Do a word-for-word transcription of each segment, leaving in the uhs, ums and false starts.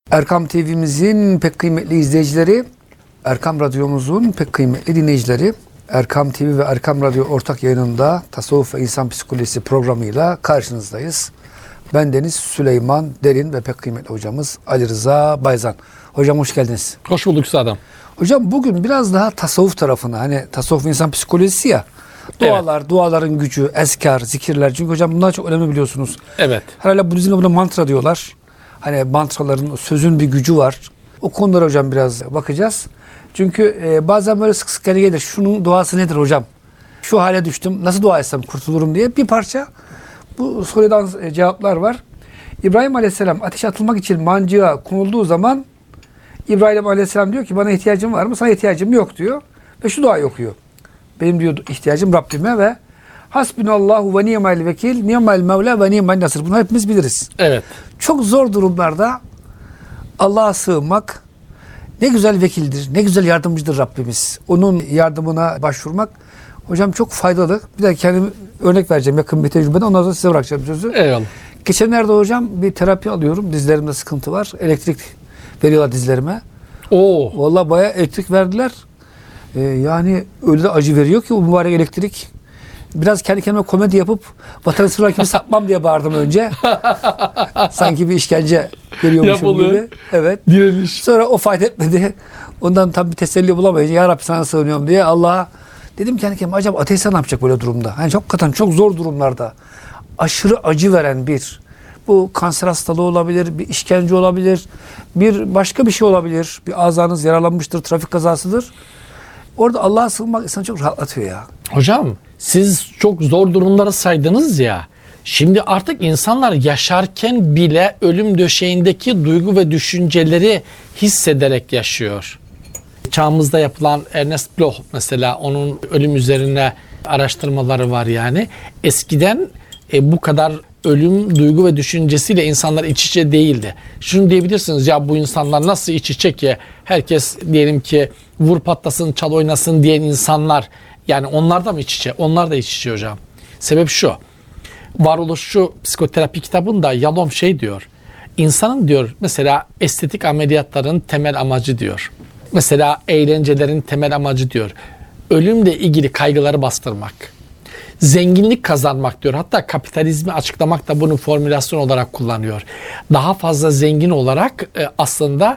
Erkam T V'mizin pek kıymetli izleyicileri, Erkam Radyomuzun pek kıymetli dinleyicileri, Erkam T V ve Erkam Radyo ortak yayınında Tasavvuf ve İnsan Psikolojisi programıyla karşınızdayız. Ben Deniz Süleyman Derin ve pek kıymetli hocamız Ali Rıza Bayzan. Hocam hoş geldiniz. Hoş bulduk Sadam. Hocam bugün biraz daha tasavvuf tarafına, hani tasavvuf insan psikolojisi ya, dualar, evet. duaların gücü, ezkar, zikirler. Çünkü hocam bunlar çok önemli biliyorsunuz. Evet. Herhalde Budizm'de buna mantra diyorlar. Hani mantraların, sözün bir gücü var. O konulara hocam biraz bakacağız. Çünkü e, bazen böyle sık sık geri gelir. Şunun duası nedir hocam? Şu hale düştüm, nasıl dua etsem kurtulurum diye bir parça bu sorudan e, cevaplar var. İbrahim Aleyhisselam ateşe atılmak için mancığa konulduğu zaman İbrahim Aleyhisselam diyor ki bana ihtiyacın var mı? Sana ihtiyacım yok diyor. Ve şu duayı okuyor. Benim diyor ihtiyacım Rabbime ve hasbunallahu ve ni'mel vekil, ni'mel mevla ve ni'mel nasır. Bunları hepimiz biliriz. Evet. Çok zor durumlarda Allah'a sığınmak ne güzel vekildir, ne güzel yardımcıdır Rabbimiz. Onun yardımına başvurmak hocam çok faydalı. Bir de kendim örnek vereceğim yakın bir tecrübeden. Ondan sonra size bırakacağım sözü. Eyvallah. Geçenlerde hocam bir terapi alıyorum. Dizlerimde sıkıntı var. Elektrik veriyorlar dizlerime. Oo. Vallahi bayağı elektrik verdiler. Ee, yani öyle de acı veriyor ki o mübarek elektrik. Biraz kendi kendime komedi yapıp vatanı sırrı gibi satmam diye bağırdım önce. Sanki bir işkence görüyormuşum Yapılır. gibi. Evet. Direniş. Sonra o fayda etmedi. Ondan tam bir teselli bulamayınca ya Rabbi sana sığınıyorum diye Allah'a dedim kendi kendime acaba ateist ne yapacak böyle durumda? Hani çok katan çok zor durumlarda aşırı acı veren bir bu kanser hastalığı olabilir, bir işkence olabilir, bir başka bir şey olabilir. Bir azanız yaralanmıştır, trafik kazasıdır. Orada Allah'a sığınmak insanı çok rahatlatıyor ya. Hocam siz çok zor durumları saydınız ya. Şimdi artık insanlar yaşarken bile ölüm döşeğindeki duygu ve düşünceleri hissederek yaşıyor. Çağımızda yapılan Ernest Bloch mesela onun ölüm üzerine araştırmaları var yani. Eskiden e, bu kadar ölüm duygu ve düşüncesiyle insanlar iç içe değildi. Şunu diyebilirsiniz ya bu insanlar nasıl iç içe ki herkes diyelim ki vur patlasın çal oynasın diyen insanlar yani onlar da mı iç içe? Onlar da iç içe hocam. Sebep şu. Varoluşçu psikoterapi kitabında Yalom şey diyor. İnsanın diyor mesela estetik ameliyatların temel amacı diyor. Mesela eğlencelerin temel amacı diyor. Ölümle ilgili kaygıları bastırmak. Zenginlik kazanmak diyor. Hatta kapitalizmi açıklamak da bunu formülasyon olarak kullanıyor. Daha fazla zengin olarak e, aslında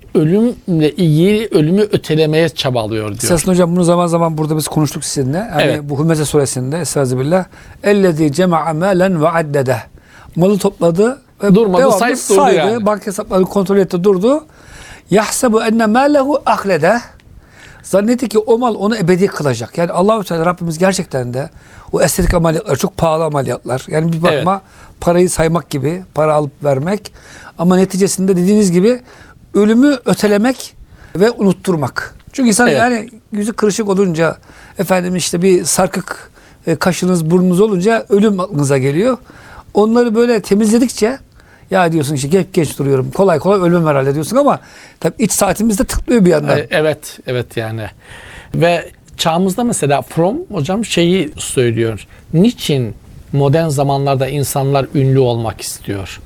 ölümle ilgili ölümü ötelemeye çabalıyor diyor. Esasında hocam bunu zaman zaman burada biz konuştuk sizinle. Yani evet. Bu Hümeze suresinde Estağfirullah. Ellezî cema'a mâlen ve addede. Malı topladı ve durmadı, sayıp durdu saydı. yani. Banka hesaplarını kontrol etti, durdu. Yahsebu enne mâlehu ahlede. Zannetti ki o mal onu ebedi kılacak. Yani Allah-u Teala Rabbimiz gerçekten de o estetik ameliyatlar çok pahalı ameliyatlar. Yani bir bakma evet. Parayı saymak gibi, para alıp vermek. Ama neticesinde dediğiniz gibi ölümü ötelemek ve unutturmak. Çünkü insan evet. yani yüzü kırışık olunca, efendim işte bir sarkık e, kaşınız, burnunuz olunca ölüm aklınıza geliyor. Onları böyle temizledikçe ya diyorsun işte genç, genç duruyorum. Kolay kolay ölmem herhalde diyorsun ama tabii iç saatimizde tıklıyor bir yandan. Evet, evet yani. Ve çağımızda mesela Fromm hocam şeyi söylüyor. Niçin modern zamanlarda insanlar ünlü olmak istiyor?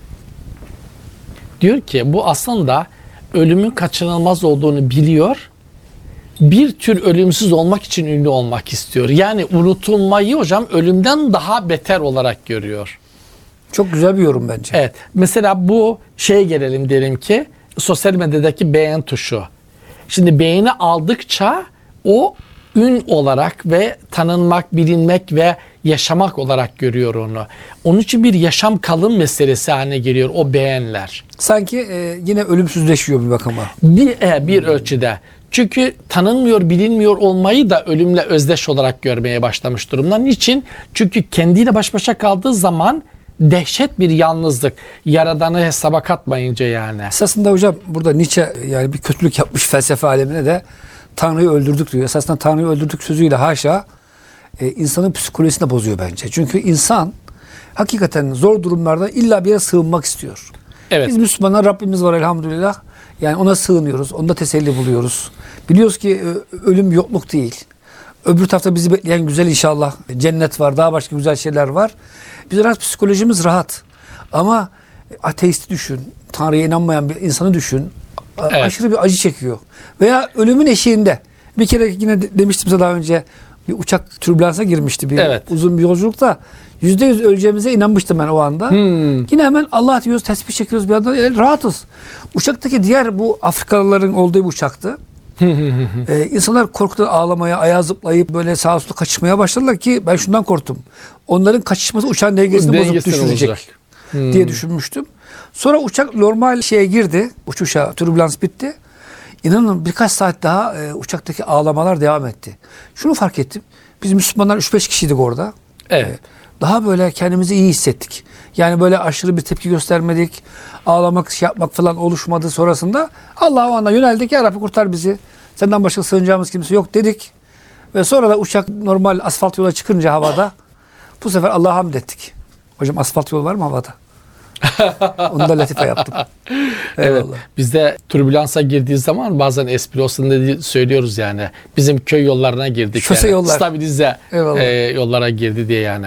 Diyor ki bu aslında ölümün kaçınılmaz olduğunu biliyor. Bir tür ölümsüz olmak için ünlü olmak istiyor. Yani unutulmayı hocam ölümden daha beter olarak görüyor. Çok güzel bir yorum bence. Evet. Mesela bu şeye gelelim diyelim ki sosyal medyadaki beğen tuşu. Şimdi beğeni aldıkça o ün olarak ve tanınmak, bilinmek ve yaşamak olarak görüyor onu. Onun için bir yaşam kalım meselesi haline geliyor o beğenler. Sanki e, yine ölümsüzleşiyor bir bakıma. Bir, e, bir ölçüde. Çünkü tanınmıyor, bilinmiyor olmayı da ölümle özdeş olarak görmeye başlamış durumda. Niçin? Çünkü kendiyle baş başa kaldığı zaman dehşet bir yalnızlık. Yaradanı hesaba katmayınca yani. Esasında hocam burada Nietzsche yani bir kötülük yapmış felsefe alemine de Tanrı'yı öldürdük diyor. Esasında Tanrı'yı öldürdük sözüyle haşa e, insanın psikolojisini de bozuyor bence. Çünkü insan hakikaten zor durumlarda illa bir yere sığınmak istiyor. Evet. Biz Müslümanlar Rabbimiz var elhamdülillah. Yani ona sığınıyoruz. Onda teselli buluyoruz. Biliyoruz ki ölüm yokluk değil. Öbür tarafta bizi bekleyen güzel inşallah cennet var. Daha başka güzel şeyler var. Biz rahat, psikolojimiz rahat. Ama ateist düşün. Tanrı'ya inanmayan bir insanı düşün. A- Evet. Aşırı bir acı çekiyor. Veya ölümün eşiğinde. Bir kere yine de- demiştim size daha önce, bir uçak türbülansa girmişti bir Evet. uzun bir yolculukta. Yüzde yüz öleceğimize inanmıştım ben o anda. Hmm. Yine hemen Allah diyoruz, tesbih çekiyoruz bir anda, e, rahatız. Uçaktaki diğer bu Afrikalıların olduğu bir uçaktı. ee, insanlar korkudan ağlamaya, ayağa zıplayıp böyle sağa sola kaçışmaya başladılar ki ben şundan korktum. Onların kaçışması uçağın dengesini bozup Dengesini düşürecek bozacak. Hmm. diye düşünmüştüm. Sonra uçak normal şeye girdi. Uçuşa, türbülans bitti. İnanın birkaç saat daha e, uçaktaki ağlamalar devam etti. Şunu fark ettim. Biz Müslümanlar üç beş kişiydik orada. Evet. Daha böyle kendimizi iyi hissettik. Yani böyle aşırı bir tepki göstermedik. Ağlamak, şey yapmak falan oluşmadı sonrasında. Allah'a o anda yöneldik. Ya Rabbi kurtar bizi. Senden başka sığınacağımız kimse yok dedik. Ve sonra da uçak normal asfalt yola çıkınca havada bu sefer Allah'a hamd ettik. Hocam asfalt yol var mı havada? Onu da latife yaptım. Evet. Eyvallah. Biz de türbülansa girdiği zaman bazen espri olsun diye söylüyoruz yani. Bizim köy yollarına girdik. Şose yani. yollar. Stabilize Eyvallah. e, yollara girdi diye yani.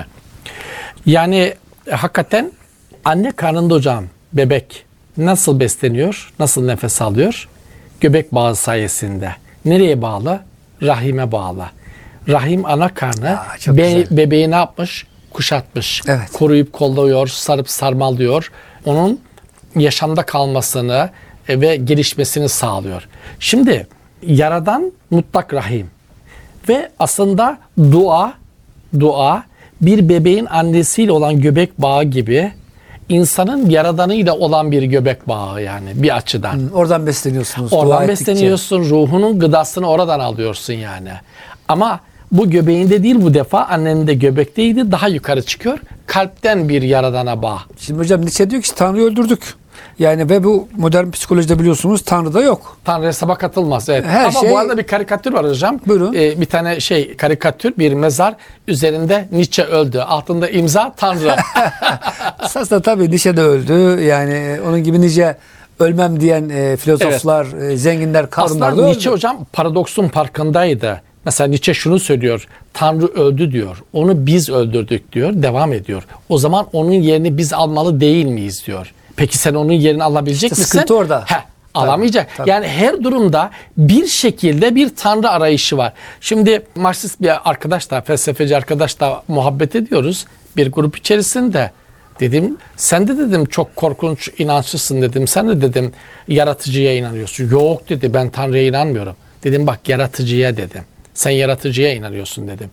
Yani e, hakikaten anne karnında hocam bebek nasıl besleniyor, nasıl nefes alıyor? Göbek bağı sayesinde. Nereye bağlı? Rahime bağlı. Rahim ana karnı Aa, çok be- güzel. bebeği ne yapmış? Kuşatmış. Evet. Koruyup kolluyor, sarıp sarmalıyor. Onun yaşamda kalmasını e, ve gelişmesini sağlıyor. Şimdi Yaradan mutlak rahim ve aslında dua dua bir bebeğin annesiyle olan göbek bağı gibi insanın Yaradanıyla olan bir göbek bağı yani bir açıdan. Hı, oradan besleniyorsunuz. dua Oradan ettikçe. besleniyorsun, ruhunun gıdasını oradan alıyorsun yani. Ama bu göbeğinde değil, bu defa annenin de göbekteydi, daha yukarı çıkıyor. Kalpten bir Yaradana bağ. Şimdi hocam Nietzsche diyor ki Tanrı'yı öldürdük. Yani ve bu modern psikolojide biliyorsunuz Tanrı da yok. Tanrı hesaba katılmaz. Evet. Her Ama şey- bu arada bir karikatür var hocam. Buyurun. Ee, bir tane şey karikatür, bir mezar üzerinde Nietzsche öldü. Altında imza Tanrı. Esasında tabii Nietzsche de öldü. Yani onun gibi nice ölmem diyen e, filozoflar, e, zenginler, karunlar da Aslında öldü. Nietzsche hocam paradoksun farkındaydı. Mesela Nietzsche şunu söylüyor. Tanrı öldü diyor. Onu biz öldürdük diyor. Devam ediyor. O zaman onun yerini biz almalı değil miyiz diyor. Peki sen onun yerini alabilecek İşte misin? sıkıntı orada. Heh, alamayacak. tabii. Yani her durumda bir şekilde bir tanrı arayışı var. Şimdi Marksist bir arkadaş da, felsefeci arkadaş da muhabbet ediyoruz. Bir grup içerisinde. Dedim sen de dedim çok korkunç inançlısın dedim. Sen de dedim yaratıcıya inanıyorsun. Yok dedi, ben Tanrı'ya inanmıyorum. Dedim bak yaratıcıya dedim. Sen yaratıcıya inanıyorsun dedim.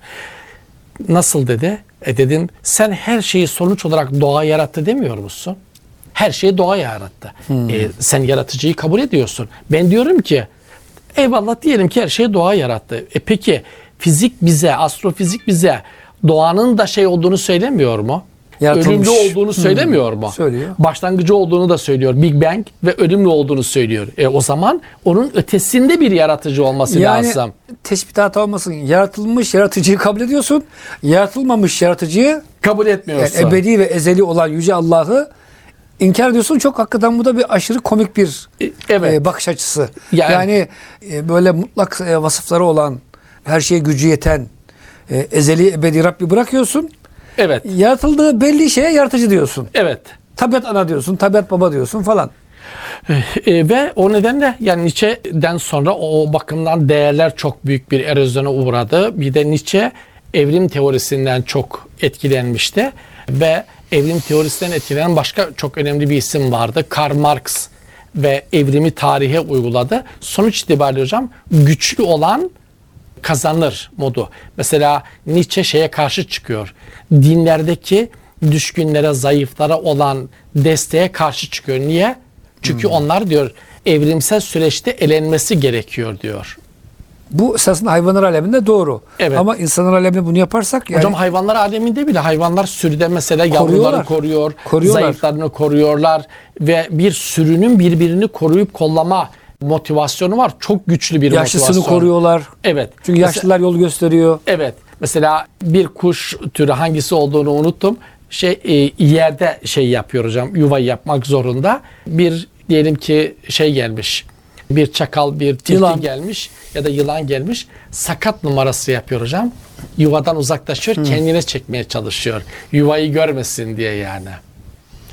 Nasıl dedi? E dedim sen her şeyi sonuç olarak doğa yarattı demiyor musun? Her şeyi doğa yarattı. E, sen yaratıcıyı kabul ediyorsun. Ben diyorum ki eyvallah diyelim ki her şeyi doğa yarattı. E peki fizik bize, astrofizik bize doğanın da şey olduğunu söylemiyor mu? Yaratılmış. Ölümlü olduğunu söylemiyor mu? Söylüyor. Başlangıcı olduğunu da söylüyor. Big Bang ve ölümlü olduğunu söylüyor. E o zaman onun ötesinde bir yaratıcı olması Yani lazım. tespit hata olmasın. Yaratılmış yaratıcıyı kabul ediyorsun. Yaratılmamış yaratıcıyı, Kabul yani etmiyorsun. ebedi ve ezeli olan Yüce Allah'ı inkar ediyorsun. Çok hakikaten bu da bir aşırı komik bir E, evet. e, bakış açısı. Yani- Yani, e, böyle mutlak e, vasıfları olan, her şeye gücü yeten, e, ezeli ebedi Rabbi bırakıyorsun. Evet. Yaratıldığı belli şeye yaratıcı diyorsun. Evet. Tabiat ana diyorsun, tabiat baba diyorsun falan. E, ve o nedenle yani Nietzsche'den sonra o bakımdan değerler çok büyük bir erozyona uğradı. Bir de Nietzsche evrim teorisinden çok etkilenmişti ve evrim teorisinden etkilenen başka çok önemli bir isim vardı. Karl Marx ve evrimi tarihe uyguladı. Sonuç itibariyle hocam güçlü olan kazanır modu. Mesela Nietzsche şeye karşı çıkıyor. Dinlerdeki düşkünlere, zayıflara olan desteğe karşı çıkıyor. Niye? Çünkü onlar diyor evrimsel süreçte elenmesi gerekiyor diyor. Bu esasında hayvanlar aleminde doğru. Evet. Ama insanlar aleminde bunu yaparsak yani Hocam hayvanlar aleminde bile hayvanlar sürüde mesela yavruları Koruyorlar. koruyor, Koruyorlar. zayıflarını koruyorlar ve bir sürünün birbirini koruyup kollama motivasyonu var. Çok güçlü bir yaşlısını motivasyon. koruyorlar. Evet. Çünkü Mesela- yaşlılar yol gösteriyor. Evet. Mesela bir kuş türü hangisi olduğunu unuttum. Şey e, yerde şey yapıyor hocam. Yuva yapmak zorunda. Bir diyelim ki şey gelmiş. Bir çakal, bir tilki Yılan. gelmiş ya da yılan gelmiş. Sakat numarası yapıyor hocam. Yuvadan uzaklaşıyor. Kendine çekmeye çalışıyor. Yuvayı görmesin diye yani.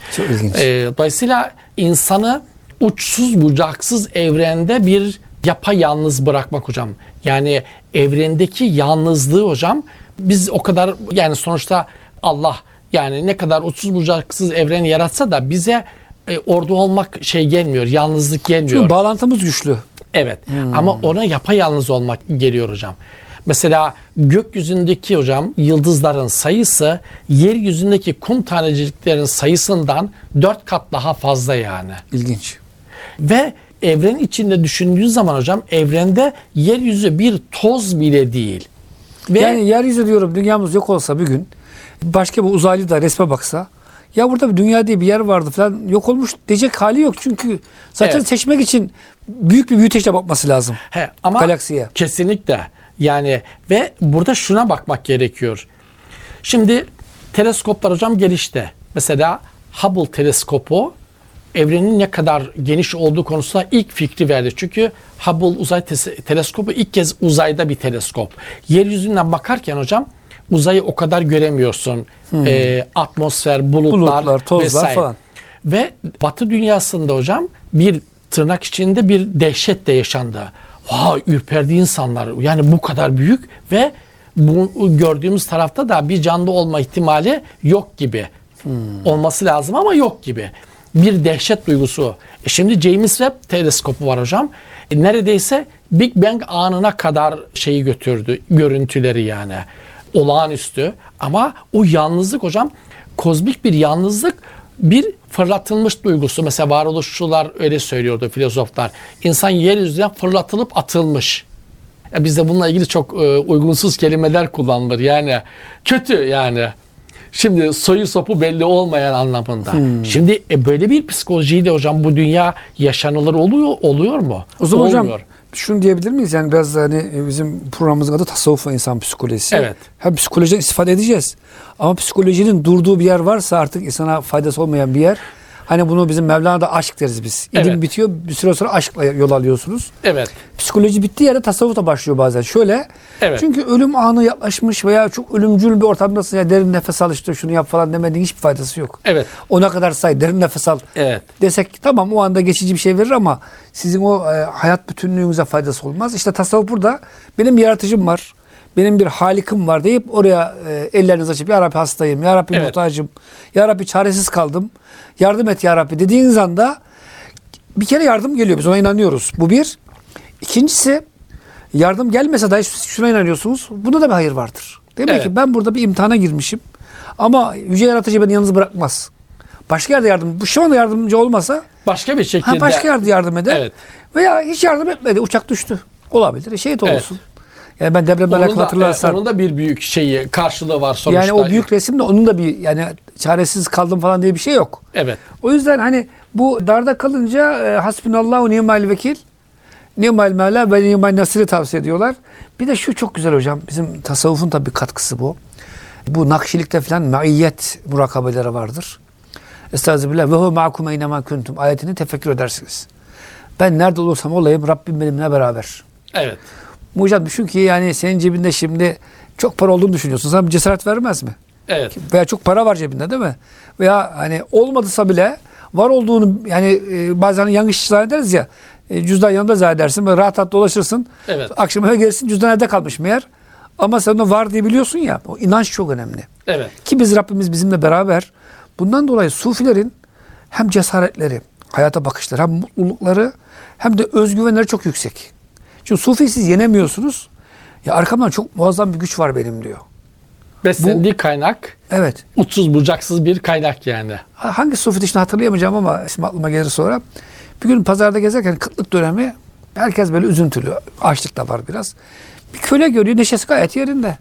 Çok ilginç. Ee, dolayısıyla insanı uçsuz bucaksız evrende bir yapayalnız bırakmak hocam. Yani evrendeki yalnızlığı hocam biz o kadar yani sonuçta Allah yani ne kadar uçsuz bucaksız evreni yaratsa da bize e, orada olmak şey gelmiyor. Yalnızlık gelmiyor. Çünkü bağlantımız güçlü. Evet. Ama ona yapayalnız olmak geliyor hocam. Mesela gökyüzündeki hocam yıldızların sayısı yeryüzündeki kum taneciklerin sayısından dört kat daha fazla yani. İlginç. Ve evren içinde düşündüğün zaman hocam evrende yeryüzü bir toz bile değil. Ve Yani yeryüzü diyorum dünyamız yok olsa bir gün başka bir uzaylı da resme baksa ya burada bir dünya diye bir yer vardı falan yok olmuş diyecek hali yok. Çünkü zaten Evet. seçmek için büyük bir büyüteçle bakması lazım. he, ama Galaksiye. kesinlikle yani ve burada şuna bakmak gerekiyor. Şimdi teleskoplar hocam gelişti. Mesela Hubble teleskopu evrenin ne kadar geniş olduğu konusunda ilk fikri verdi. Çünkü Hubble uzay tes- teleskopu ilk kez uzayda bir teleskop. Yeryüzünden bakarken hocam uzayı o kadar göremiyorsun. Ee, atmosfer, bulutlar, Bulutlar, tozlar vesaire. falan. Ve Batı dünyasında hocam bir tırnak içinde bir dehşet de yaşandı. Vay ürperdi insanlar. Yani bu kadar büyük ve bu gördüğümüz tarafta da bir canlı olma ihtimali yok gibi. Olması lazım ama yok gibi. Bir dehşet duygusu. E şimdi James Webb teleskopu var hocam. E neredeyse Big Bang anına kadar şeyi götürdü. Görüntüleri yani. Olağanüstü. Ama o yalnızlık hocam kozmik bir yalnızlık bir fırlatılmış duygusu. Mesela varoluşçular öyle söylüyordu filozoflar. İnsan yeryüzüne fırlatılıp atılmış. Ya bizde bununla ilgili çok e, uygunsuz kelimeler kullanılır. Yani kötü yani. Şimdi soyu sopu belli olmayan anlamında. Hmm. Şimdi e, böyle bir psikolojiyle hocam bu dünya yaşanılır oluyor oluyor mu? O zaman Olmuyor. hocam şunu diyebilir miyiz? Yani biraz da hani bizim programımızın adı tasavvuf ve insan psikolojisi. Evet. Hem psikolojiden istifade edeceğiz. Ama psikolojinin durduğu bir yer varsa artık insana faydası olmayan bir yer. Hani bunu bizim Mevlana'da aşk deriz biz. İlim Evet. bitiyor bir süre sonra aşkla yol alıyorsunuz. Evet. Psikoloji bittiği yerde tasavvuf da başlıyor bazen. Şöyle. Evet. Çünkü ölüm anı yaklaşmış veya çok ölümcül bir ortamdasın. Ya derin nefes al işte şunu yap falan demediğin hiçbir faydası yok. Evet. Ona kadar say derin nefes al. Evet. Desek tamam o anda geçici bir şey verir ama sizin o e, hayat bütünlüğünüze faydası olmaz. İşte tasavvuf burada benim bir yaratıcım var. Benim bir halikim var deyip oraya e, ellerinizi açıp Ya Rabbi hastayım, Ya Rabbi Evet. muhtacım, Ya Rabbi çaresiz kaldım, yardım et Ya Rabbi dediğiniz anda bir kere yardım geliyor. Biz ona inanıyoruz. Bu bir. İkincisi yardım gelmese dahi şuna inanıyorsunuz. Bunda da bir hayır vardır. Demek Evet. ki ben burada bir imtihana girmişim. Ama Yüce Yaratıcı beni yalnız bırakmaz. Başka yerde yardım. Bu şu anda yardımcı olmasa Başka bir şekilde. ha, başka yerde yardım eder. Evet. Veya hiç yardım etmedi. Uçak düştü. Olabilir. E, şehit Evet. olsun. Yani ben depremle Onun alakalı da, hatırlarsan. evet, onun da bir büyük şeyi karşılığı var sonuçta. Yani o büyük resimde onun da bir yani çaresiz kaldım falan diye bir şey yok. Evet. O yüzden hani bu darda kalınca e, hasbunallahu ni'mel vekil, ni'mel mevla ve ni'mel nasir'i tavsiye ediyorlar. Bir de şu çok güzel hocam. Bizim tasavvufun tabii katkısı bu. Bu Nakşilikte falan maiyet murakabeleri vardır. Estağfirullah ve hu ma'kum eynema kuntum ayetini tefekkür edersiniz. Ben nerede olursam olayım Rabbim benimle beraber. Evet. Hocam düşün ki yani senin cebinde şimdi çok para olduğunu düşünüyorsun. Sana bir cesaret vermez mi? Evet. Veya çok para var cebinde değil mi? Veya hani olmadıysa bile var olduğunu yani e, bazen yanlış zannederiz ya. E, cüzdan yanında zannedersin. Böyle rahat rahat dolaşırsın. Evet. Akşam eve gelirsin cüzdan evde kalmış meğer. Ama sen onu var diye biliyorsun ya. O inanç çok önemli. Evet. Ki biz Rabbimiz bizimle beraber. Bundan dolayı sufilerin hem cesaretleri, hayata bakışları, hem mutlulukları hem de özgüvenleri çok yüksek. Çünkü sufi siz yenemiyorsunuz. Ya arkamdan çok muazzam bir güç var benim diyor. Beslendiği kaynak Evet. uçsuz bucaksız bir kaynak yani. Hangi sufi dışında hatırlayamayacağım ama şimdi aklıma gelir sonra. Bir gün pazarda gezerken kıtlık dönemi herkes böyle üzüntülü. Açlık da var biraz. Bir köle görüyor neşesi gayet yerinde.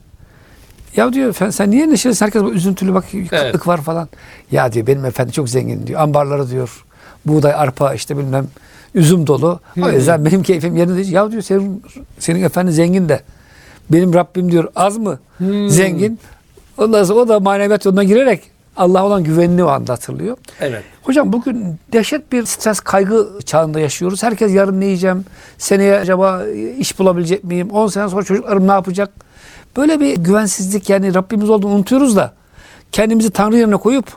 Ya diyor sen, sen niye neşelisin? Herkes böyle üzüntülü bak kıtlık Evet. var falan. Ya diyor benim efendi çok zengin diyor. Ambarları diyor. Buğday, arpa işte bilmem üzüm dolu. O yüzden benim keyfim yerinde değil. Ya diyor senin, senin efendi zengin de. Benim Rabbim diyor az mı Hmm. zengin. Ondan sonra o da maneviyat yoluna girerek Allah'a olan güvenini o anda hatırlıyor. Evet. Hocam bugün dehşet bir stres kaygı çağında yaşıyoruz. Herkes yarın ne yiyeceğim? Seneye acaba iş bulabilecek miyim? on sene sonra çocuklarım ne yapacak? Böyle bir güvensizlik yani Rabbimiz olduğunu unutuyoruz da kendimizi Tanrı yerine koyup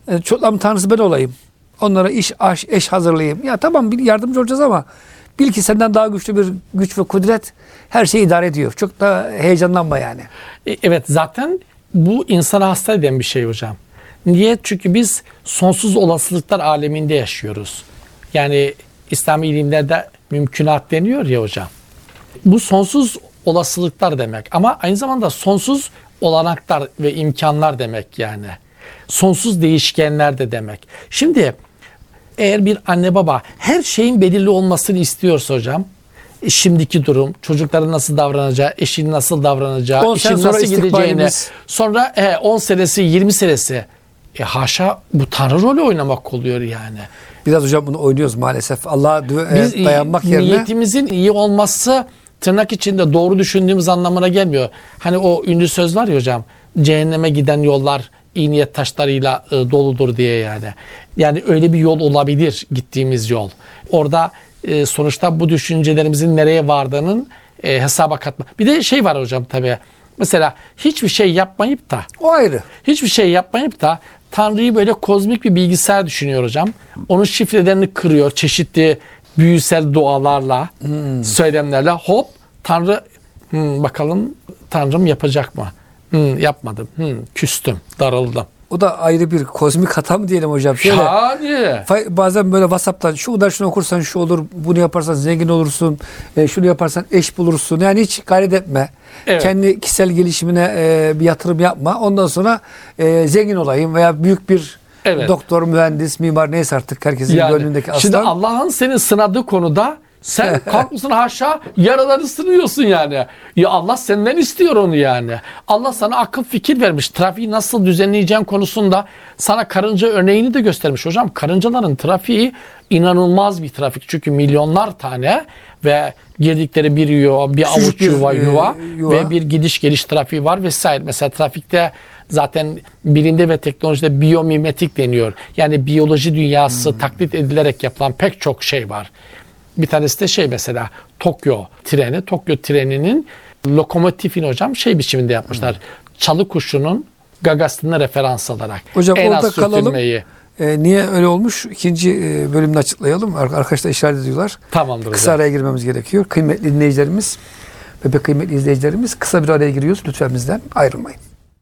E, çocuklarımın tanrısı ben olayım. Onlara iş, aş, eş hazırlayayım. Ya tamam bir yardımcı olacağız ama bil ki senden daha güçlü bir güç ve kudret her şeyi idare ediyor. Çok da heyecanlanma yani. E, Evet, zaten bu insana hasta eden bir şey hocam. Niye? Çünkü biz sonsuz olasılıklar aleminde yaşıyoruz. Yani İslami ilimlerde mümkünat deniyor ya hocam. Bu sonsuz olasılıklar demek ama aynı zamanda sonsuz olanaklar ve imkanlar demek yani. Sonsuz değişkenler de demek. Şimdi eğer bir anne baba her şeyin belirli olmasını istiyorsa hocam, e, şimdiki durum, çocukların nasıl davranacağı, eşinin nasıl davranacağı, on sene işin sonra nasıl gideceğine, istikbalimiz. sonra e, on senesi, yirmi senesi, e, haşa bu tanrı rolü oynamak oluyor yani. Biraz hocam bunu oynuyoruz maalesef. Allah'a dü- Biz e, dayanmak e, yerine niyetimizin iyi olması tırnak içinde doğru düşündüğümüz anlamına gelmiyor. Hani o ünlü söz var ya hocam, cehenneme giden yollar iyi niyet taşlarıyla e, doludur diye yani. Yani öyle bir yol olabilir gittiğimiz yol. Orada e, sonuçta bu düşüncelerimizin nereye vardığının e, hesaba katma. Bir de şey var hocam tabii. Mesela hiçbir şey yapmayıp da o ayrı. hiçbir şey yapmayıp da Tanrı'yı böyle kozmik bir bilgisayar düşünüyor hocam. Onun şifrelerini kırıyor çeşitli büyüsel dualarla, hmm. söylemlerle. Hop Tanrı hmm, bakalım Tanrım yapacak mı? Hmm, yapmadım. Hmm, küstüm, darıldım. O da ayrı bir kozmik hata mı diyelim hocam? Şöyle, Yani. bazen böyle WhatsApp'tan şu kadar şunu okursan şu olur, bunu yaparsan zengin olursun, e, şunu yaparsan eş bulursun. Yani hiç gayret etme. Evet. Kendi kişisel gelişimine e, bir yatırım yapma. Ondan sonra e, zengin olayım veya büyük bir Evet. doktor, mühendis, mimar neyse artık herkesin Yani, gönlündeki aslan. şimdi Allah'ın seni sınadığı konuda sen kalkmışsın haşa yaraları sınıyorsun yani. Ya Allah senden istiyor onu yani. Allah sana akıl fikir vermiş. Trafiği nasıl düzenleyeceğin konusunda sana karınca örneğini de göstermiş. Hocam karıncaların trafiği inanılmaz bir trafik. Çünkü milyonlar tane ve girdikleri bir yuva, bir Küçük avuç bir, yuva, e, yuva yuva ve bir gidiş geliş trafiği var vesaire. Mesela trafikte zaten bilimde ve teknolojide biyomimetik deniyor. Yani biyoloji dünyası hmm. taklit edilerek yapılan pek çok şey var. Bir tanesi de şey mesela Tokyo treni. Tokyo treninin lokomotifini hocam şey biçiminde yapmışlar. Hmm. Çalı kuşunun gagasını referans alarak. Hocam en orada az kalalım. sürtünmeyi. E, niye öyle olmuş? İkinci e, bölümde açıklayalım. Arkadaşlar işaret ediyorlar. Tamamdır Kısa hocam. araya girmemiz gerekiyor. Kıymetli dinleyicilerimiz ve pek kıymetli izleyicilerimiz kısa bir araya giriyoruz. Lütfen bizden ayrılmayın.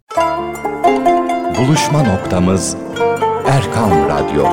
Buluşma noktamız Erkam Radyo.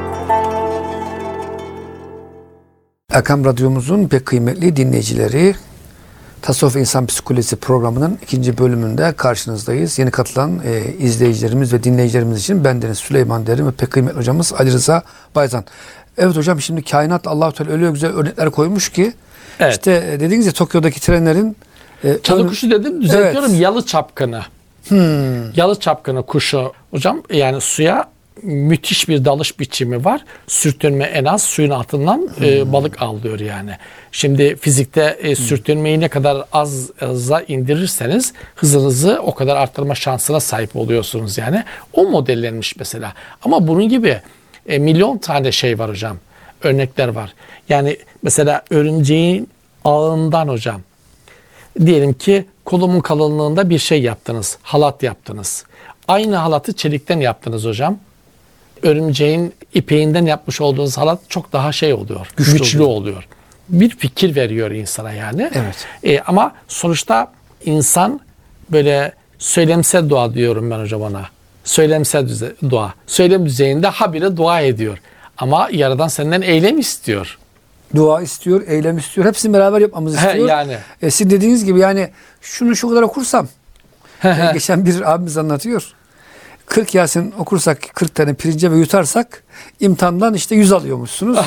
Erkam Radyomuzun pek kıymetli dinleyicileri, Tasavvuf İnsan Psikolojisi programının ikinci bölümünde karşınızdayız. Yeni katılan e, izleyicilerimiz ve dinleyicilerimiz için bendeniz Süleyman Derin ve pek kıymetli hocamız Ali Rıza Bayzan. Evet hocam, şimdi kainat Allah-u Teala öyle güzel örnekler koymuş ki Evet. işte e, dediğiniz ya Tokyo'daki trenlerin e, Çalı ön- kuşu dedim düzeltiyorum, Evet. yalı çapkını. Hmm. Yalı çapkını kuşu hocam yani suya müthiş bir dalış biçimi var. Sürtünme en az suyun altından Hmm. e, balık avlıyor yani. Şimdi fizikte e, sürtünmeyi ne kadar az aza indirirseniz hızınızı o kadar arttırma şansına sahip oluyorsunuz yani. O modellenmiş mesela. Ama bunun gibi e, milyon tane şey var hocam. Örnekler var. Yani mesela örümceğin ağından hocam. Diyelim ki kolumun kalınlığında bir şey yaptınız. Halat yaptınız. Aynı halatı çelikten yaptınız hocam. Örümceğin ipeğinden yapmış olduğunuz halat çok daha şey oluyor. Güçlü Güçlü, oluyor. oluyor. Bir fikir veriyor insana yani. Evet. E, ama sonuçta insan böyle söylemsel dua diyorum ben hocam ona. Söylemsel düze- dua. Söylem düzeyinde habire dua ediyor. Ama Yaradan senden eylem istiyor. Dua istiyor, eylem istiyor. Hepsini beraber yapmamızı He, istiyor. yani. E, sizin dediğiniz gibi yani şunu şu kadar okursam. e, geçen bir abimiz anlatıyor. kırk Yasin okursak, kırk tane pirince ve yutarsak imtihandan işte yüz alıyormuşsunuz.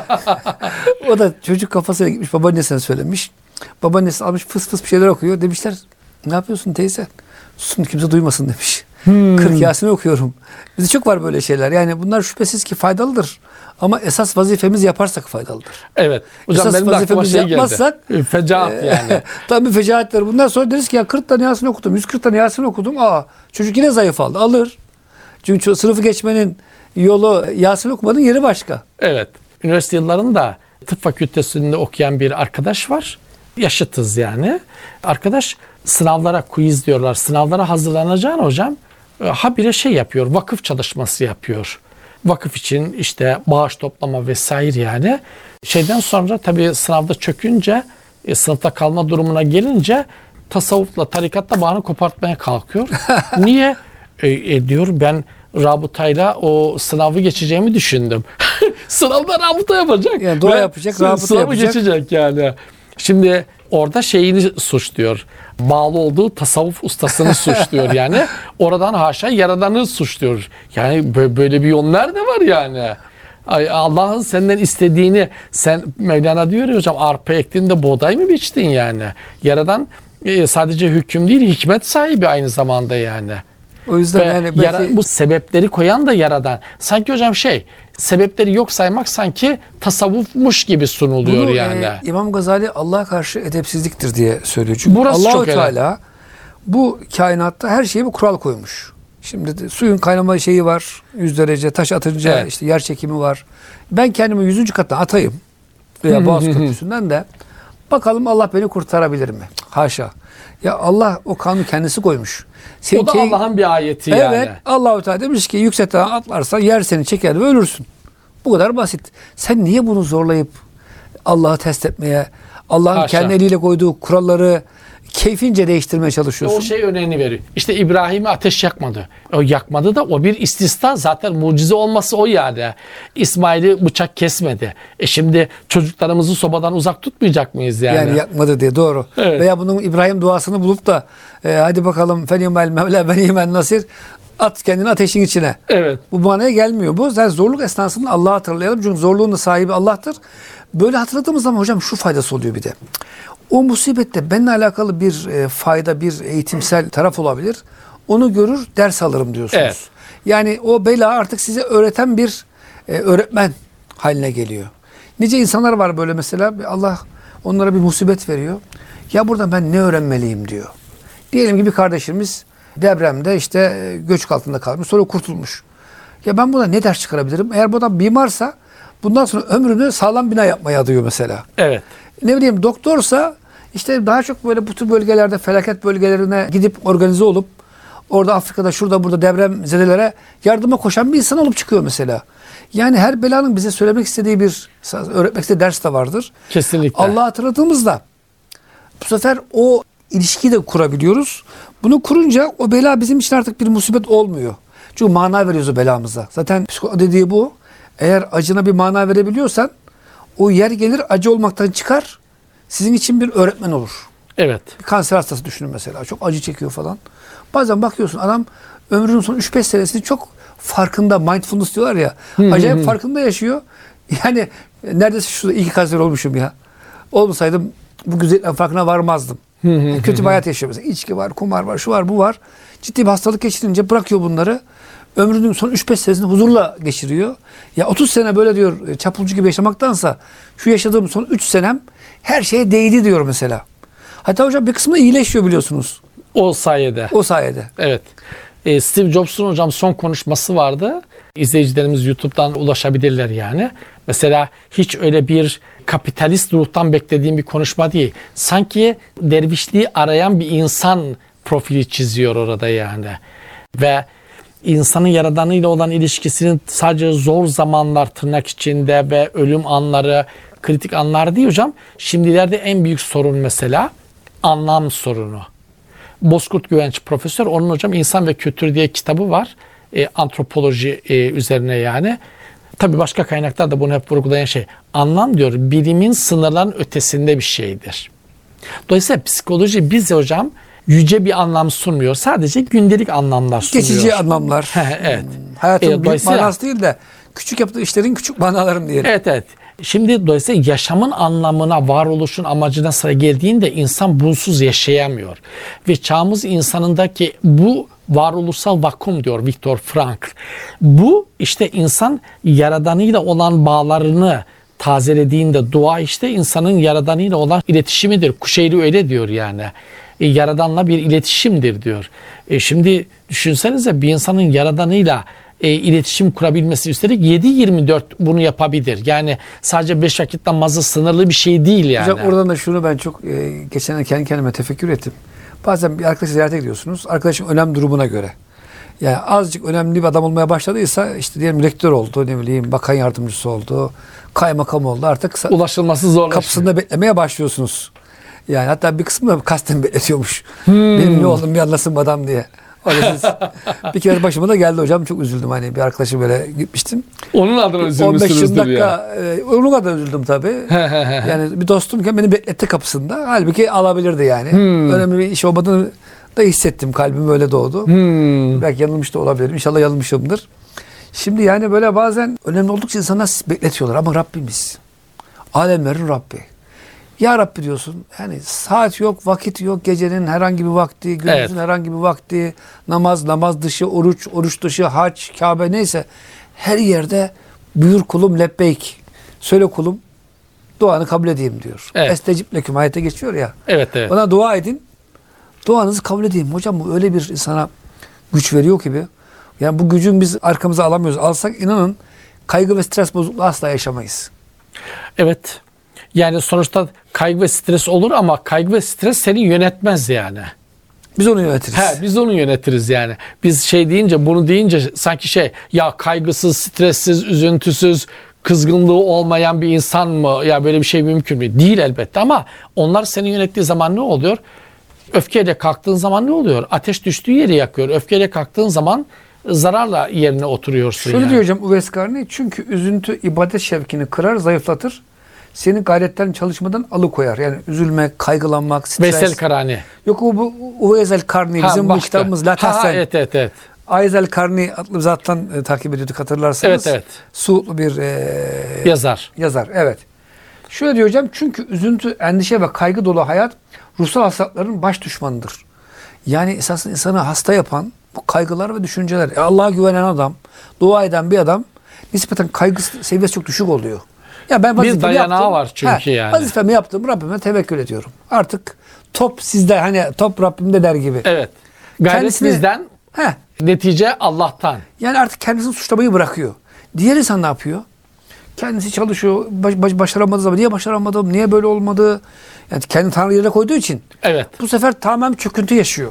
O da çocuk kafasıyla gitmiş babaannesine söylemiş. Babaannesi almış fıs fıs bir şeyler okuyor. Demişler ne yapıyorsun teyze? Susun kimse duymasın demiş. Hmm. kırk Yasin okuyorum. Bizde çok var böyle şeyler. Yani bunlar şüphesiz ki faydalıdır. Ama esas vazifemizi yaparsak faydalıdır. Evet. Hocam Esas benim de aklıma vazifemizi şey geldi. yapmazsak- Fecaat yani. Tabii fecaatler. Bundan sonra deriz ki ya kırk tane Yasin okudum, yüz kırk tane Yasin okudum. Aa, çocuk yine zayıf aldı. Alır. Çünkü ço- sınıfı geçmenin yolu Yasin okumanın yeri başka. Evet. Üniversite yıllarında tıp fakültesinde okuyan bir arkadaş var. Yaşıtız yani. Arkadaş sınavlara quiz diyorlar. Sınavlara hazırlanacağını hocam e, habire şey yapıyor, vakıf çalışması yapıyor. Vakıf için işte bağış toplama vesaire yani. Şeyden sonra tabii sınavda çökünce, e, sınıfta kalma durumuna gelince tasavvufla, tarikatla bağını kopartmaya kalkıyor. Niye? E, e, diyor ben rabıtayla o sınavı geçeceğimi düşündüm. Sınavda rabıta yapacak. Yani dua Ve yapacak, sı- rabıta sınavı yapacak. geçecek yani. Şimdi orada şeyini suçluyor. Bağlı olduğu tasavvuf ustasını suçluyor yani. Oradan haşa yaradanı suçluyor. Yani bö- böyle bir yol nerede var yani? Ay, Allah'ın senden istediğini, sen Mevlana diyor ya hocam, arpa ektin de buğday mı biçtin yani? Yaradan e, sadece hüküm değil, hikmet sahibi aynı zamanda yani. O yüzden Ve yani belki yara- bu sebepleri koyan da yaradan. Sanki hocam şey, sebepleri yok saymak sanki tasavvufmuş gibi sunuluyor bunu, yani. e, İmam Gazali Allah'a karşı edepsizliktir diye söylüyor. Çünkü Burası Allah-u çok önemli. Teala bu kainatta her şeye bir kural koymuş. Şimdi de suyun kaynama şeyi var. yüz derece taş atınca Evet. işte yer çekimi var. Ben kendimi yüzüncü kattan atayım veya Boğaz Köprüsü'nden de bakalım Allah beni kurtarabilir mi? Haşa. Ya Allah o kanunu kendisi koymuş. Sen O da ki- Allah'ın bir ayeti Evet, yani. Allah-u Teala demiş ki yüksekten atlarsan yer seni çeker ve ölürsün. Bu kadar basit. Sen niye bunu zorlayıp Allah'ı test etmeye, Allah'ın Haşa. kendi eliyle koyduğu kuralları keyfince değiştirmeye O çalışıyorsun? şey örneğini veriyor. İşte İbrahim'i ateş yakmadı. O yakmadı da o bir istisna, zaten mucize olması o yani. İsmail'i bıçak kesmedi. E şimdi çocuklarımızı sobadan uzak tutmayacak mıyız yani? Yani yakmadı diye, doğru. Evet. Veya bunun İbrahim duasını bulup da e, hadi bakalım fenimel mevla benimel nasir, at kendini ateşin içine. Evet. Bu manaya gelmiyor. Bu zaten zorluk esnasında Allah'ı hatırlayalım. Çünkü zorluğun da sahibi Allah'tır. Böyle hatırladığımız zaman hocam şu faydası oluyor bir de. O musibette benimle alakalı bir e, fayda, bir eğitimsel taraf olabilir. Onu görür, ders alırım diyorsunuz. Evet. Yani o bela artık size öğreten bir e, öğretmen haline geliyor. Nice insanlar var böyle mesela, Allah onlara bir musibet veriyor. Ya buradan ben ne öğrenmeliyim diyor. Diyelim ki bir kardeşimiz depremde işte e, göçük altında kalmış, sonra kurtulmuş. Ya ben buna ne ders çıkarabilirim? Eğer bu adam mimarsa bundan sonra ömrünü sağlam bina yapmaya adıyor mesela. Evet. Ne bileyim doktorsa işte daha çok böyle bu tür bölgelerde, felaket bölgelerine gidip organize olup orada Afrika'da şurada burada deprem zedelere yardıma koşan bir insan olup çıkıyor mesela. Yani her belanın bize söylemek istediği bir, öğretmek istediği ders de vardır. Kesinlikle. Allah'ı hatırladığımızda bu sefer o ilişkiyi de kurabiliyoruz. Bunu kurunca o bela bizim için artık bir musibet olmuyor. Çünkü mana veriyoruz o belamıza. Zaten psikolog dediği bu. Eğer acına bir mana verebiliyorsan o yer gelir acı olmaktan çıkar. Sizin için bir öğretmen olur. Evet. Bir kanser hastası düşünün mesela. Çok acı çekiyor falan. Bazen bakıyorsun adam ömrünün son üç beş senesini çok farkında, mindfulness diyorlar ya. Acayip farkında yaşıyor. Yani neredeyse şurada iyi ki kanser olmuşum ya. Olmasaydım bu güzelliklerin farkına varmazdım. Yani kötü bir hayat yaşıyor mesela. İçki var, kumar var, şu var, bu var. Ciddi bir hastalık geçirince bırakıyor bunları. Ömrünün son üç beş senesini huzurla geçiriyor. Ya otuz sene böyle diyor çapulcu gibi yaşamaktansa şu yaşadığım son üç senem her şeye değdi diyor mesela. Hatta hocam bir kısmı iyileşiyor biliyorsunuz. O sayede. O sayede. Evet. Ee, Steve Jobs'un hocam son konuşması vardı. İzleyicilerimiz YouTube'dan ulaşabilirler yani. Mesela hiç öyle bir kapitalist ruhtan beklediğim bir konuşma değil. Sanki dervişliği arayan bir insan profili çiziyor orada yani. Ve insanın yaradanıyla olan ilişkisinin sadece zor zamanlar tırnak içinde ve ölüm anları, kritik anlar değil hocam. Şimdilerde en büyük sorun mesela anlam sorunu. Bozkurt Güvenç profesör, onun hocam İnsan ve Kültür diye kitabı var. E, antropoloji e, üzerine yani. Tabii başka kaynaklar da bunu hep vurgulayan şey. Anlam diyor, bilimin sınırların ötesinde bir şeydir. Dolayısıyla psikoloji bize hocam yüce bir anlam sunmuyor. Sadece gündelik anlamlar sunuyor. Geçici anlamlar. Evet. Hayatın E, büyük dolayısıyla- manası değil de küçük yaptığı işlerin küçük manalarım diyelim. Evet evet. Şimdi dolayısıyla yaşamın anlamına, varoluşun amacına sıra geldiğinde insan bunsuz yaşayamıyor. Ve çağımız insanındaki bu varoluşsal vakum diyor Viktor Frankl. Bu işte insan yaradanıyla olan bağlarını tazelediğinde, dua işte insanın yaradanıyla olan iletişimidir. Kuşeyri öyle diyor yani. E, yaradanla bir iletişimdir diyor. E, şimdi düşünsenize bir insanın yaradanıyla E, iletişim kurabilmesi, üstelik yedi yirmi dört bunu yapabilir. Yani sadece beş vakit namazı sınırlı bir şey değil yani. Hocam oradan da şunu ben çok e, geçen kendi kendime tefekkür ettim. Bazen bir arkadaşı ziyarete gidiyorsunuz. Arkadaşın önem durumuna göre. Yani azıcık önemli bir adam olmaya başladıysa işte diyelim rektör oldu, ne bileyim bakan yardımcısı oldu, kaymakam oldu, artık ulaşılması zorlaşıyor. Kapısında beklemeye başlıyorsunuz. Yani hatta bir kısmı da kasten bekletiyormuş. Hmm. Benim ne oldum bir anlasın adam diye. Bir kere başıma da geldi hocam, çok üzüldüm, hani bir arkadaşım böyle gitmiştim. Onun adına on beş üzülmüşsünüzdür dakika, ya. e, onun kadar üzüldüm tabii. Yani bir dostumken beni bekletti kapısında. Halbuki alabilirdi yani. Hmm. Önemli bir iş olmadığını da hissettim. Kalbim öyle doğdu. Hmm. Belki yanılmış da olabilirim. İnşallah yanılmışımdır. Şimdi yani böyle bazen önemli oldukça insanlar bekletiyorlar ama Rabbimiz, alemlerin Rabbi. Ya Rabbi diyorsun, yani saat yok, vakit yok, gecenin herhangi bir vakti, gündüzün Evet. herhangi bir vakti, namaz, namaz dışı, oruç, oruç dışı, hac, Kabe, neyse her yerde buyur kulum lebbeyk, söyle kulum duanı kabul edeyim diyor. Evet. Estecib leküm ayette geçiyor ya. Evet evet. Bana dua edin, duanızı kabul edeyim. Hocam bu öyle bir insana güç veriyor ki bir. Yani bu gücün biz arkamıza alamıyoruz. Alsak inanın kaygı ve stres bozukluğu asla yaşamayız. Evet. Yani sonuçta kaygı ve stres olur ama kaygı ve stres seni yönetmez yani. Biz onu yönetiriz. He, biz onu yönetiriz yani. Biz şey deyince, bunu deyince sanki şey, ya kaygısız, stressiz, üzüntüsüz, kızgınlığı olmayan bir insan mı? Ya böyle bir şey mümkün mü? Değil elbette ama onlar seni yönettiği zaman ne oluyor? Öfkeyle kalktığın zaman ne oluyor? Ateş düştüğü yeri yakıyor. Öfkeyle kalktığın zaman zararla yerine oturuyorsun. Şöyle yani. diyor hocam Uveys Karni, çünkü üzüntü ibadet şevkini kırar, zayıflatır. Seni gayretten, çalışmadan alıkoyar. Yani üzülmek, kaygılanmak, stres. Veysel Karani. Yok o bu Uveys el Karni, Ha, bizim bu başka. kitabımız La Ha, ha, Tahsen. evet evet evet. Ayz el Karni adlı zattan e, takip ediyorduk, hatırlarsanız. Evet evet. Suudlu bir e, Yazar. yazar. Evet. Şöyle diyor hocam, çünkü üzüntü, endişe ve kaygı dolu hayat ruhsal hastalıkların baş düşmanıdır. Yani esasında insanı hasta yapan bu kaygılar ve düşünceler. E Allah'a güvenen adam, dua eden bir adam nispeten kaygı seviyesi çok düşük oluyor. Ya ben vazifemi dayanağı yaptım. var çünkü yani. Vazifemi yaptım, Rabbime tevekkül ediyorum. Artık top sizde, hani top Rabbimde der gibi. Evet. Gayret Kendisini- bizden, Heh, netice Allah'tan. yani artık kendisini suçlamayı bırakıyor. Diğer insan ne yapıyor? Kendisi çalışıyor, baş, baş, başaramadığı zaman niye başaramadım, niye böyle olmadı? Yani kendini Tanrı yerine koyduğu için Evet. bu sefer tamamen çöküntü yaşıyor.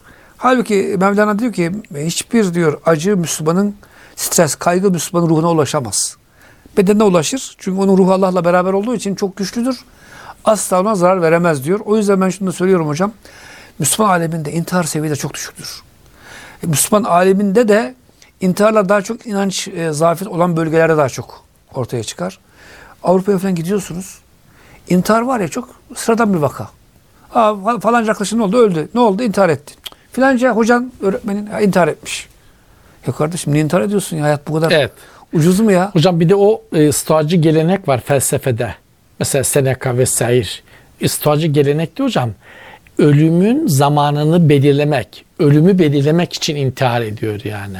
Halbuki Mevlana diyor ki hiçbir diyor acı Müslümanın, stres, kaygı Müslümanın ruhuna ulaşamaz. Bedenine ulaşır. Çünkü onun ruhu Allah'la beraber olduğu için çok güçlüdür. Asla ona zarar veremez diyor. O yüzden ben şunu da söylüyorum hocam. Müslüman aleminde intihar seviyeleri çok düşüktür. E, Müslüman aleminde de intiharla daha çok inanç e, zafiyet olan bölgelerde daha çok ortaya çıkar. Avrupa'ya falan gidiyorsunuz. İntihar var ya, çok sıradan bir vaka. Aa, falanca arkadaşın ne oldu? Öldü. Ne oldu? İntihar etti. Filanca hocan, öğretmenin ha, intihar etmiş. Ya kardeşim niye intihar ediyorsun ya? Hayat bu kadar Evet. ucuz mu ya? Hocam bir de o e, stoacı gelenek var felsefede. Mesela Seneca vesaire. E, stoacı gelenekte hocam ölümün zamanını belirlemek, ölümü belirlemek için intihar ediyor yani.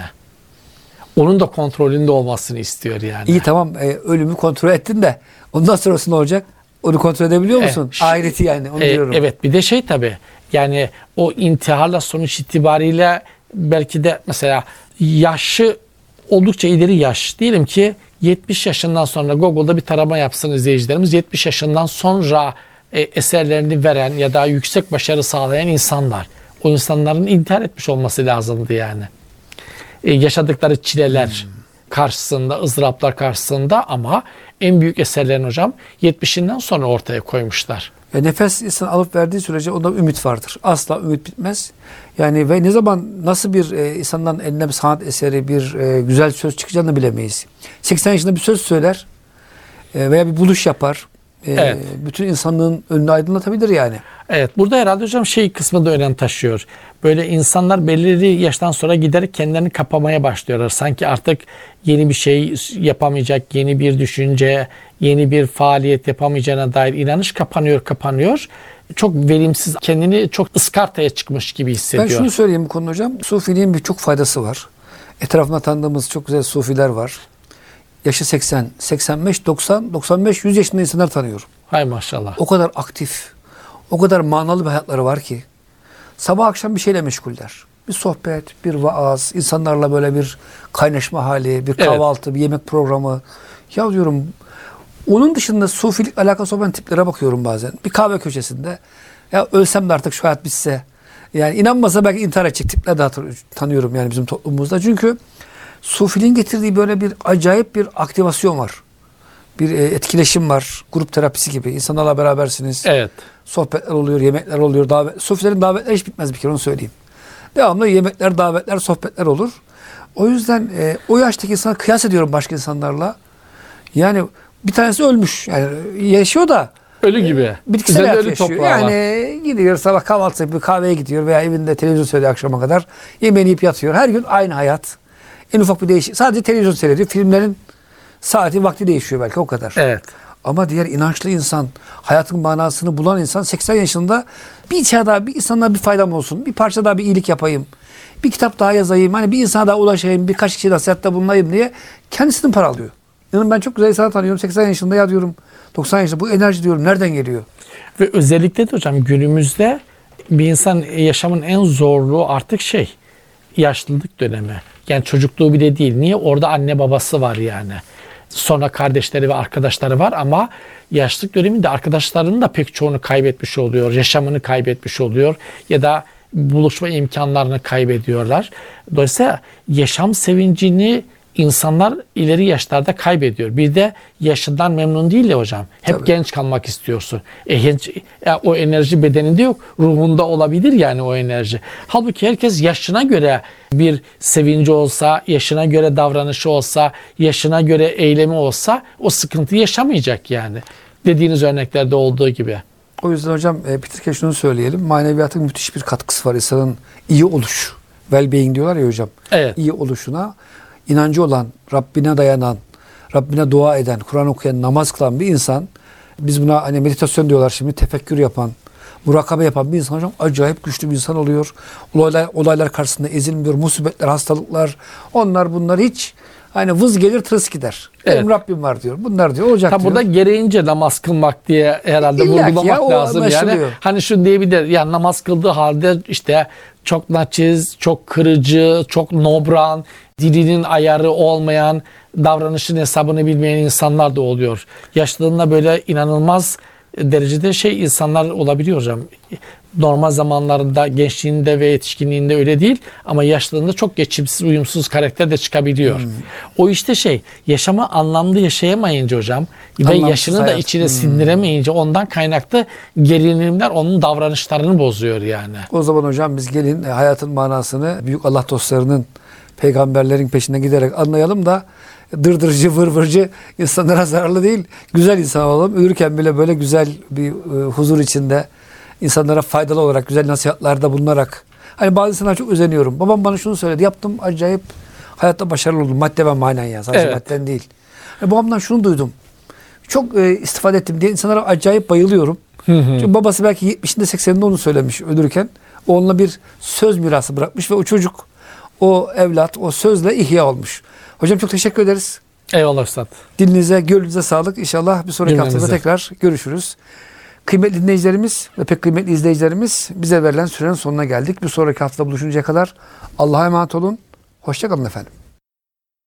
Onun da kontrolünde olmasını istiyor yani. İyi tamam, e, ölümü kontrol ettin de ondan sonrası ne olacak? Onu kontrol edebiliyor musun? Evet, şi- Ahireti yani, onu E, diyorum. evet, bir de şey tabii yani o intiharla sonuç itibariyle belki de mesela yaşı oldukça ileri yaş, diyelim ki yetmiş yaşından sonra Google'da bir tarama yapsın izleyicilerimiz, yetmiş yaşından sonra e, eserlerini veren ya da yüksek başarı sağlayan insanlar, o insanların intihar etmiş olması lazımdı yani. E, yaşadıkları çileler Hmm. karşısında, ızdıraplar karşısında, ama en büyük eserlerini hocam yetmişinden sonra ortaya koymuşlar. Ve nefes insan alıp verdiği sürece onda ümit vardır. Asla ümit bitmez. Yani ve ne zaman nasıl bir e, insandan eline bir sanat eseri, bir e, güzel söz çıkacağını bilemeyiz. seksen yaşında bir söz söyler e, veya bir buluş yapar. E, Evet. Bütün insanlığın önünü aydınlatabilir yani. Evet, burada herhalde hocam şey kısmı da önem taşıyor. Böyle insanlar belirli yaştan sonra giderek kendilerini kapamaya başlıyorlar. Sanki artık yeni bir şey yapamayacak, yeni bir düşünce, yeni bir faaliyet yapamayacağına dair inanış kapanıyor, kapanıyor. Çok verimsiz, kendini çok ıskartaya çıkmış gibi hissediyor. Ben şunu söyleyeyim bu konuda hocam. Sufiliğin birçok faydası var. Etrafında tanıdığımız çok güzel sufiler var. Yaşı seksen, seksen beş, doksan, doksan beş, yüz yaşında insanlar tanıyorum. Hay maşallah. O kadar aktif, o kadar manalı bir hayatları var ki sabah akşam bir şeyle meşguller. Bir sohbet, bir vaaz, insanlarla böyle bir kaynaşma hali, bir kahvaltı, bir yemek programı. Ya diyorum, onun dışında sufilik alakası olan tiplere bakıyorum bazen. Bir kahve köşesinde, ya ölsem de artık şu hayat bitse, Yani inanmasa belki intihar edecek tipler de hatır- tanıyorum yani bizim toplumumuzda. Çünkü Sufiliğin getirdiği böyle bir acayip bir aktivasyon var. Bir e, etkileşim var. Grup terapisi gibi. İnsanlarla berabersiniz. Evet. Sohbetler oluyor, yemekler oluyor. Davet, Sufilerin davetleri hiç bitmez bir kere onu söyleyeyim. Devamlı yemekler, davetler, sohbetler olur. O yüzden e, o yaştaki insanı kıyas ediyorum başka insanlarla. Yani bir tanesi ölmüş. Yani yaşıyor da Ölü gibi. bitkisel Üzerinde hayat ölü yaşıyor. toprağı var. Yani gidiyor sabah kahvaltı yapıyor, kahveye gidiyor veya evinde televizyon seyrediyor akşama kadar. Yemeğini yiyip yatıyor. Her gün aynı hayat. En ufak bir değişik. Sadece televizyon seyrediyor. Filmlerin saati, vakti değişiyor belki o kadar. Evet. Ama diğer inançlı insan, hayatın manasını bulan insan seksen yaşında bir çağ daha bir insana bir faydam olsun. Bir parça daha bir iyilik yapayım. Bir kitap daha yazayım. Hani bir insana daha ulaşayım. Birkaç kişi nasihatte bulunayım diye kendisini paralıyor. İnanın ben çok güzel insan tanıyorum. seksen yaşında ya diyorum. doksan yaşında bu enerji diyorum. Nereden geliyor? Ve özellikle de hocam günümüzde bir insan yaşamın en zorluğu artık şey yaşlılık dönemi. Yani çocukluğu bile değil. Niye? Orada anne babası var yani. Sonra kardeşleri ve arkadaşları var ama yaşlılık döneminde arkadaşlarının da pek çoğunu kaybetmiş oluyor. Yaşamını kaybetmiş oluyor ya da buluşma imkanlarını kaybediyorlar. Dolayısıyla yaşam sevincini insanlar ileri yaşlarda kaybediyor. Bir de yaşından memnun değil ya hocam. Hep Tabii. genç kalmak istiyorsun. E, genç, e, o enerji bedeninde yok. Ruhunda olabilir yani o enerji. Halbuki herkes yaşına göre bir sevinci olsa, yaşına göre davranışı olsa, yaşına göre eylemi olsa o sıkıntıyı yaşamayacak yani. Dediğiniz örneklerde olduğu gibi. O yüzden hocam e, bitirken şunu söyleyelim. Maneviyatın müthiş bir katkısı var insanın iyi oluş. Well-being diyorlar ya hocam. Evet. İyi oluşuna inancı olan, Rabbine dayanan, Rabbine dua eden, Kur'an okuyan, namaz kılan bir insan, biz buna hani meditasyon diyorlar şimdi, tefekkür yapan, murakabe yapan bir insan hocam acayip güçlü bir insan oluyor. Olaylar, olaylar karşısında ezilmiyor, musibetler, hastalıklar, onlar bunlar hiç hani vız gelir tırıs gider. Evet. Benim Rabbim var diyor. Bunlar diyor olacak Tabi diyor. burada gereğince namaz kılmak diye herhalde İlla ki vurgulamak ya, o lazım yani. anlaşılıyor. Hani şu diyebilir ya namaz kıldığı halde işte çok naçiz, çok kırıcı, çok nobran, dilinin ayarı olmayan, davranışın hesabını bilmeyen insanlar da oluyor. Yaşlılığında böyle inanılmaz derecede şey insanlar olabiliyor hocam. Normal zamanlarında, gençliğinde ve yetişkinliğinde öyle değil ama yaşlılığında çok geçimsiz, uyumsuz karakter de çıkabiliyor. Hmm. O işte şey, yaşamı anlamlı yaşayamayınca hocam ve Anlamsız yaşını da hayat. içine Hmm. sindiremeyince ondan kaynaklı gerilimler onun davranışlarını bozuyor yani. O zaman hocam biz gelin e, hayatın manasını büyük Allah dostlarının, peygamberlerin peşine giderek anlayalım da dırdırıcı, vırvırcı insanlara zararlı değil, güzel insan olalım. Ölürken bile böyle güzel bir e, huzur içinde insanlara faydalı olarak güzel nasihatlarda bulunarak. Hani bazı insanlar çok özeniyorum. Babam bana şunu söyledi. Yaptım acayip hayatta başarılı oldum. Madde ve manen ya. Sadece Evet. madden değil. Yani babamdan şunu duydum. Çok e, istifade ettim diye insanlara acayip bayılıyorum. Hı hı. Çünkü babası belki yetmişinde sekseninde onu söylemiş ölürken. O onunla bir söz mirası bırakmış ve o çocuk, o evlat, o sözle ihya olmuş. Hocam çok teşekkür ederiz. Eyvallah Üstad. Dilinize, gönlünüze sağlık. İnşallah bir sonraki Cümlemize. haftada tekrar görüşürüz. Kıymetli dinleyicilerimiz ve pek kıymetli izleyicilerimiz, bize verilen sürenin sonuna geldik. Bir sonraki haftada buluşuncaya kadar Allah'a emanet olun. Hoşça kalın efendim.